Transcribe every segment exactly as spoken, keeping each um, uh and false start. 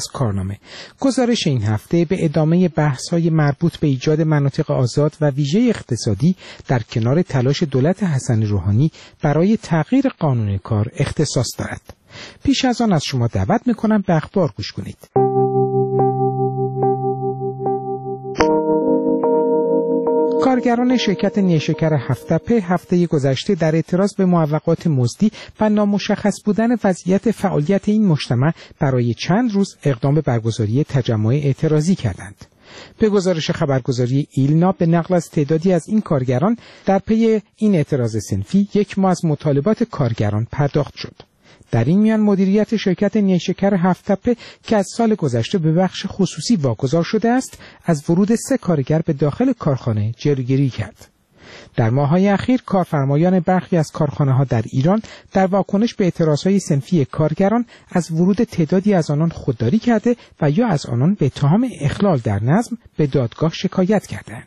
کارنامه. گزارش این هفته به ادامه بحث‌های مربوط به ایجاد مناطق آزاد و ویژه اقتصادی در کنار تلاش دولت حسن روحانی برای تغییر قانون کار اختصاص دارد. پیش از آن از شما دعوت می‌کنم به اخبار گوش کنید. کارگران شرکت نیشکر هفت‌تپه هفته گذشته در اعتراض به معوقات مزدی و نامشخص بودن وضعیت فعالیت این مجتمع برای چند روز اقدام به برگزاری تجمع اعتراضی کردند. به گزارش خبرگزاری ایلنا به نقل از تعدادی از این کارگران در پی این اعتراض صنفی یک ماه از مطالبات کارگران پرداخت شد. در این میان مدیریت شرکت نیشکر هفت‌تپه که از سال گذشته به بخش خصوصی واگذار شده است، از ورود سه کارگر به داخل کارخانه جلوگیری کرد. در ماه‌های اخیر کارفرمایان برخی از کارخانه‌ها در ایران در واکنش به اعتراضهای صنفی کارگران از ورود تعدادی از آنان خودداری کرده و یا از آنان به اتهام اخلال در نظم به دادگاه شکایت کردند.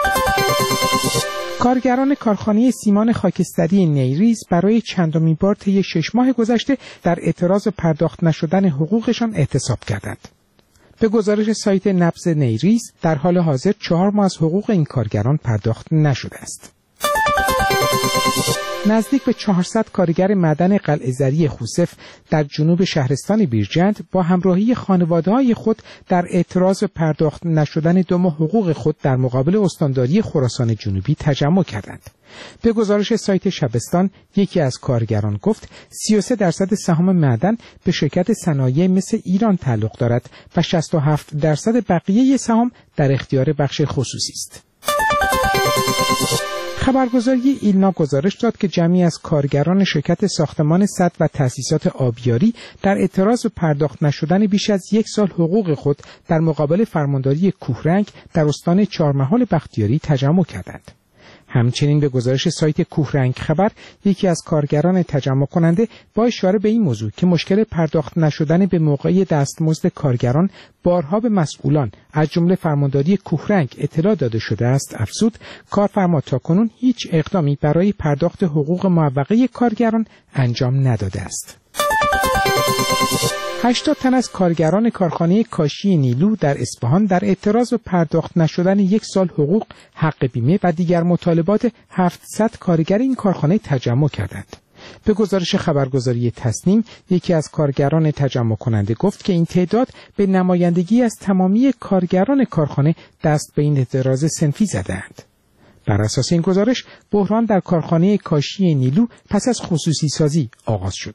کارگران کارخانه سیمان خاکستری نیریز برای چندمین بار طی شش ماه گذشته در اعتراض پرداخت نشدن حقوقشان اعتصاب کردند. به گزارش سایت نبض نیریز در حال حاضر چهار ماه از حقوق این کارگران پرداخت نشده است. نزدیک به چهارصد کارگر معدن قلعه‌زری خوسف در جنوب شهرستان بیرجند با همراهی خانواده‌های خود در اعتراض پرداخت نشدن دو ماه حقوق خود در مقابل استانداری خراسان جنوبی تجمع کردند. به گزارش سایت شبستان یکی از کارگران گفت سی و سه درصد سهام معدن به شرکت صنایع مثل ایران تعلق دارد و شصت و هفت درصد بقیه سهام در اختیار بخش خصوصی است. خبرگزاری ایلنا گزارش داد که جمعی از کارگران شرکت ساختمان سد و تأسیسات آبیاری در اعتراض به پرداخت نشدن بیش از یک سال حقوق خود در مقابل فرمانداری کوهرنگ در استان چهارمحال بختیاری تجمع کردند. همچنین به گزارش سایت کوهرنگ خبر یکی از کارگران تجمع کننده با اشاره به این موضوع که مشکل پرداخت نشدن به موقعی دستمزد کارگران بارها به مسئولان از جمله فرمانداری کوهرنگ اطلاع داده شده است، افزود کارفرما تاکنون هیچ اقدامی برای پرداخت حقوق معوقه کارگران انجام نداده است. هشتاد تن از کارگران کارخانه کاشی نیلو در اصفهان در اعتراض به پرداخت نشدن یک سال حقوق، حق بیمه و دیگر مطالبات هفتصد کارگر این کارخانه تجمع کردند. به گزارش خبرگزاری تصنیم یکی از کارگران تجمع کننده گفت که این تعداد به نمایندگی از تمامی کارگران کارخانه دست به این اعتراض صنفی زدند. بر اساس این گزارش بحران در کارخانه کاشی نیلو پس از خصوصی سازی آغاز شد.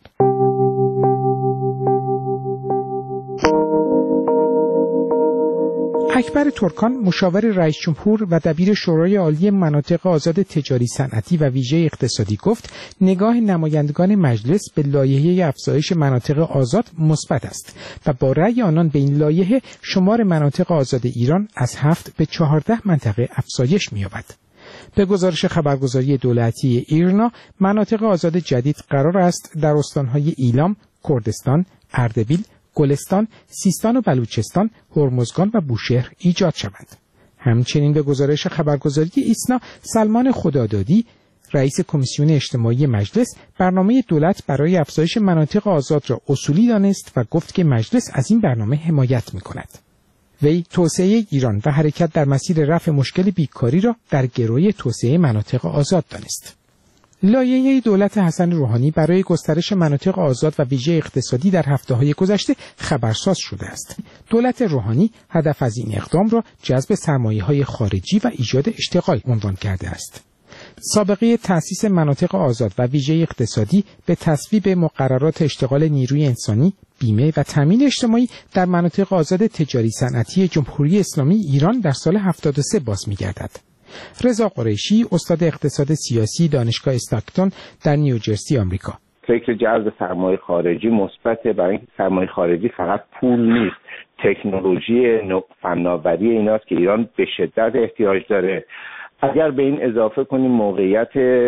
اکبر ترکان مشاور رئیس جمهور و دبیر شورای عالی مناطق آزاد تجاری صنعتی و ویژه اقتصادی گفت نگاه نمایندگان مجلس به لایحه افزایش مناطق آزاد مثبت است و با رأی آنان به این لایحه شمار مناطق آزاد ایران از هفت به چهارده منطقه افزایش می‌یابد. به گزارش خبرگزاری دولتی ایرنا مناطق آزاد جدید قرار است در استان‌های ایلام، کردستان، اردبیل، گلستان، سیستان و بلوچستان، هرمزگان و بوشهر ایجاد شوند. همچنین به گزارش خبرگزاری ایسنا سلمان خدادادی رئیس کمیسیون اجتماعی مجلس برنامه دولت برای افزایش مناطق آزاد را اصولی دانست و گفت که مجلس از این برنامه حمایت می‌کند. وی توسعه ایران و حرکت در مسیر رفع مشکل بیکاری را در گروی توسعه مناطق آزاد دانست. لایحه دولت حسن روحانی برای گسترش مناطق آزاد و ویژه اقتصادی در هفته‌های گذشته خبرساز شده است. دولت روحانی هدف از این اقدام را جذب سرمایه‌های خارجی و ایجاد اشتغال عنوان کرده است. سابقه تأسیس مناطق آزاد و ویژه اقتصادی به تصویب مقررات اشتغال نیروی انسانی، بیمه و تامین اجتماعی در مناطق آزاد تجاری صنعتی جمهوری اسلامی ایران در سال هفتاد و سه باز می‌گردد. رضا قریشی استاد اقتصاد سیاسی دانشگاه استاکتون در نیوجرسی آمریکا: فکر جذب سرمایه خارجی مثبته، برای اینکه سرمایه خارجی فقط پول نیست، تکنولوژی، فناوری ایناست که ایران به شدت احتیاج داره. اگر به این اضافه کنیم موقعیت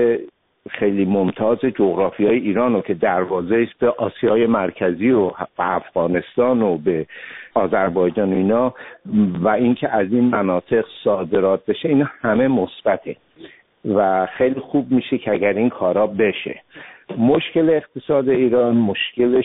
خیلی ممتاز جغرافیای ایران رو که دروازه است به آسیای مرکزی و افغانستان و به آذربایجان و اینا، و اینکه از این مناطق صادرات بشه، اینا همه مثبته و خیلی خوب میشه که اگر این کارا بشه. مشکل اقتصاد ایران مشکلش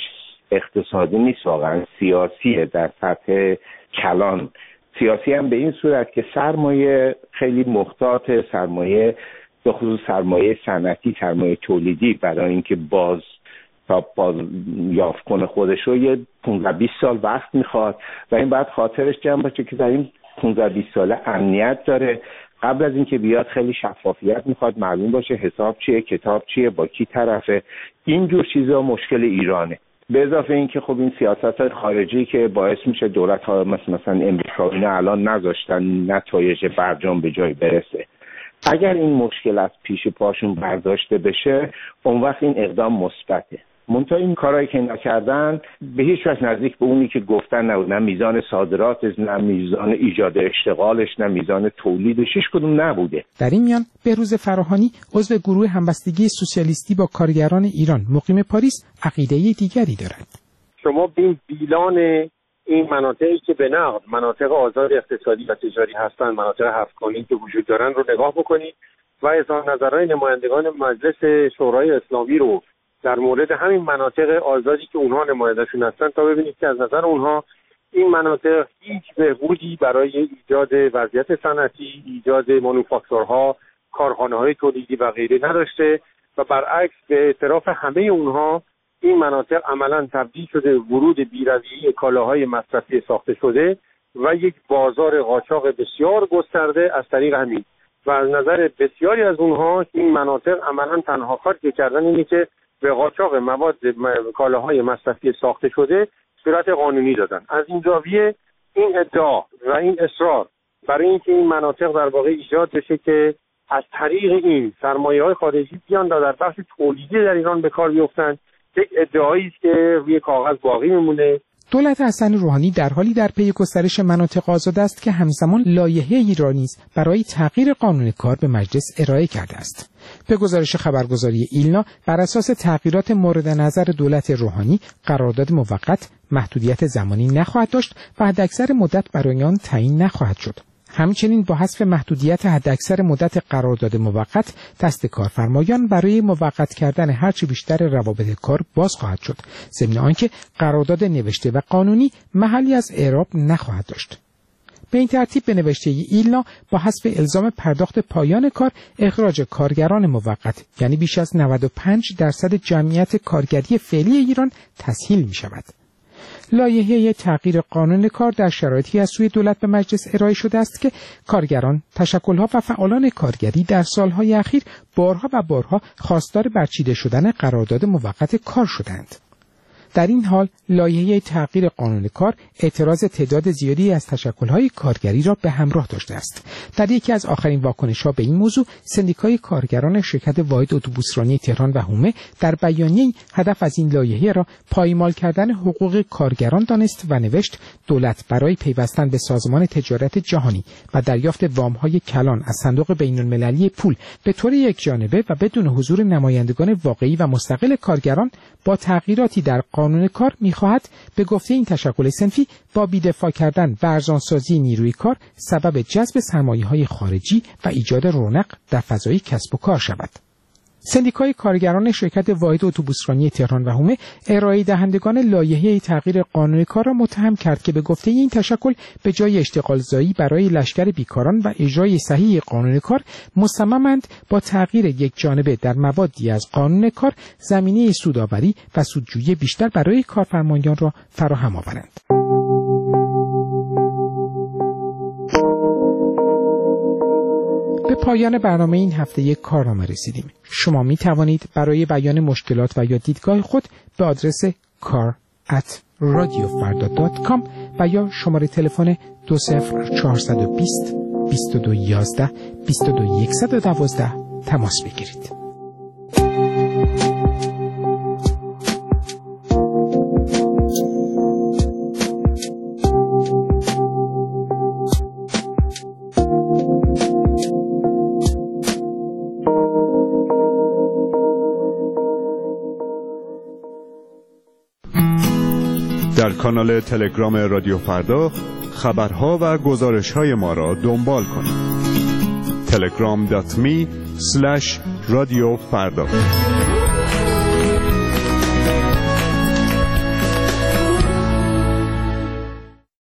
اقتصادی نیست، واقعا سیاسیه در سطح کلان. سیاسی هم به این صورت که سرمایه خیلی محتاط، سرمایه به خصوص سرمایه صنعتی، سرمایه تولیدی برای اینکه باز تا باز یافت کنه خودش رو یه پانزده بیست سال وقت میخواد و این باید خاطرش جمع باشه که در این پانزده بیست ساله امنیت داره. قبل از اینکه بیاد خیلی شفافیت میخواد، معلوم باشه حساب چیه، کتاب چیه، با کی طرفه. اینجور چیزا مشکل ایرانه. به اضافه اینکه خب این سیاست خارجی که باعث میشه دولت ها مثل مثلا امریکا اینا الان نذاشتن نتایج برجام به جای برسه. اگر این مشکل از پیش پاشون برداشته بشه، اون وقت این اقدام مثبته. منتها این کارهایی که اینا کردن به هیچ وجه نزدیک به اونی که گفتن نبود. نه میزان صادراتش، نه میزان ایجاد اشتغالش، نه میزان تولیدش، هیچ کدوم نبوده. در این میان بهروز فراهانی عضو گروه همبستگی سوسیالیستی با کارگران ایران مقیم پاریس عقیده دیگری دارد. شما بین بیلان این مناطقی که به نقد مناطق آزاد اقتصادی و تجاری هستند، مناطق هفتگانی که وجود دارن رو نگاه بکنید و اظهار نظرهای نمایندگان مجلس شورای اسلامی رو در مورد همین مناطق آزادی که اونها نماینده‌شون هستن تا ببینید که از نظر اونها این مناطق هیچ بهبودی برای ایجاد وضعیت صنعتی، ایجاد مانوفاکتورها، کارخانه‌های تولیدی و غیره نداشته و برعکس به اعتراف همه اونها این مناطق عملاً تبدیل شده ورود بی‌رویه کالاهای مصرفی ساخته شده و یک بازار قاچاق بسیار گسترده از طریق همین و از نظر بسیاری از اونها این مناطق عملاً تنها کاری که کردن اینه که به قاچاق مواد کالاهای مصرفی ساخته شده صورت قانونی دادن. از این زاویه این ادعا و این اصرار برای اینکه این مناطق در واقع ایجاد بشه که از طریق این سرمایه‌های خارجی بیان در بخش تولیدی در ایران به کار بیفتن، یک ادعایی است که روی کاغذ باقی میمونه. دولت حسن روحانی در حالی در پی گسترش مناطق آزاد است که همزمان لایحه ایرانی برای تغییر قانون کار به مجلس ارائه کرده است. به گزارش خبرگزاری ایلنا، بر اساس تغییرات مورد نظر دولت روحانی، قرارداد موقت محدودیت زمانی نخواهد داشت و حداکثر مدت برای آن تعیین نخواهد شد. همچنین با حذف محدودیت حداکثر مدت قرارداد موقت، دست کارفرمایان برای موقت کردن هرچه بیشتر روابط کار باز خواهد شد، ضمن آنکه قرارداد نوشته و قانونی محلی از اعراب نخواهد داشت. به این ترتیب به نوشته ایلنا با حذف الزام پرداخت پایان کار، اخراج کارگران موقت یعنی بیش از نود و پنج درصد جمعیت کارگری فعلی ایران تسهیل می شود. لایحه تغییر قانون کار در شرایطی از سوی دولت به مجلس ارائه شده است که کارگران، تشکل‌ها و فعالان کارگری در سالهای اخیر بارها و بارها خواستار برچیده شدن قرارداد موقت کار شدند. در این حال لایحه تغییر قانون کار اعتراض تعداد زیادی از تشکل‌های کارگری را به همراه داشته است. در یکی از آخرین واکنش‌ها به این موضوع، سندیکای کارگران شرکت واحد اتوبوسرانی تهران و حومه در بیانیه‌ای هدف از این لایحه را پایمال کردن حقوق کارگران دانست و نوشت: دولت برای پیوستن به سازمان تجارت جهانی و دریافت وام‌های کلان از صندوق بین‌المللی پول به طور یکجانبه و بدون حضور نمایندگان واقعی و مستقل کارگران با تغییراتی در قانون کار می‌خواهد به گفته این تشکل صنفی با بی‌دفاع کردن و ارزانسازی نیروی کار سبب جذب سرمایه‌های خارجی و ایجاد رونق در فضای کسب و کار شود. سندیکای کارگران شرکت واحد اتوبوسرانی تهران و حومه ارائه دهندگان لایحه تغییر قانون کار را متهم کرد که به گفته این تشکل به جای اشتغالزایی برای لشکر بیکاران و اجرای صحیح قانون کار، مصممند با تغییر یک جانبه در موادی از قانون کار زمینه سودآوری و سودجویی بیشتر برای کارفرمایان را فراهم آورند. به پایان برنامه این هفته یک کارنامه رسیدیم. شما می توانید برای بیان مشکلات و یا دیدگاه خود به آدرس کار ات رادیو فردا دات کام و یا شماره تلفن دو صفر چهار دو صفر بیست و دو یازده بیست و دو صد و دوازده تماس بگیرید. در کانال تلگرام رادیو فردا خبرها و گزارش‌های ما را دنبال کنید. تلگرام دات می اسلش رادیو فردا.